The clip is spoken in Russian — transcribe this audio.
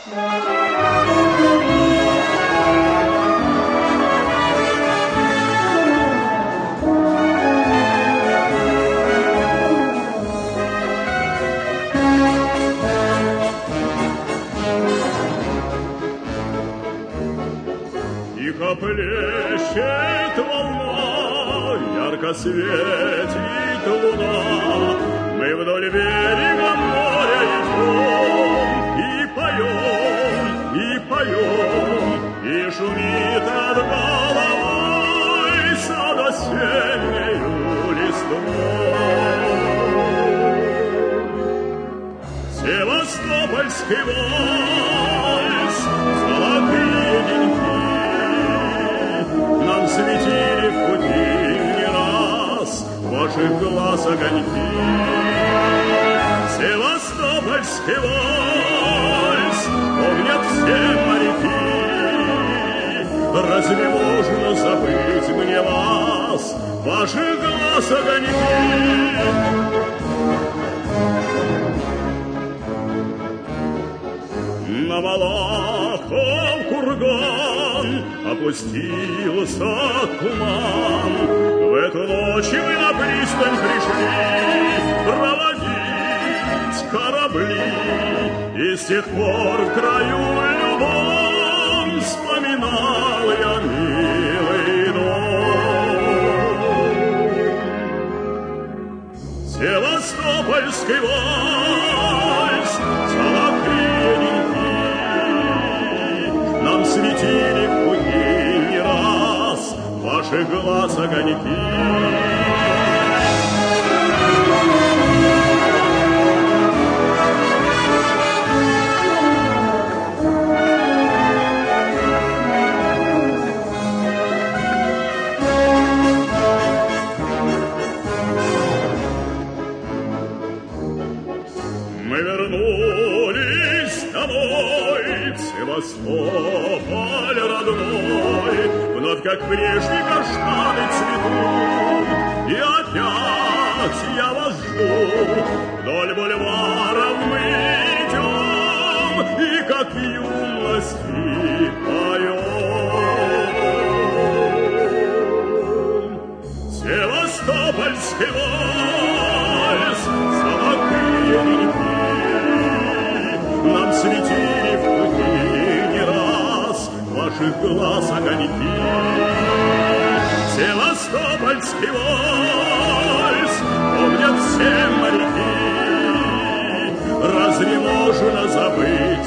Тихо плещет волна, ярко светит луна. Мы вдоль берега моря идем и поем, и шумит над головой сад осеннею листвой. Севастопольский вальс, золотые деньги нам светили в пути не раз ваших глаз огоньки. Севастопольский вальс помнят все моряки. Разве можно забыть мне вас, ваших глаз огоньки? На Малахов курган опустился туман. В эту ночь мы на пристань пришли проводить корабли. И с тех пор в краю любом вспоминал я милый дом. Севастопольский вальс, золотые деньги нам светили в пути не раз ваших глаз огоньки. Мы вернулись домой в Севастополь родной. Вновь, как прежде, каштаны цветут, и опять я вас жду. Вдоль бульваров мы идем, и как в юности поем. Севастопольский вальс, золотые деньги нам светили в пути не раз ваших глаз огоньки. Севастопольский вальс помнят все моряки. Разве можно забыть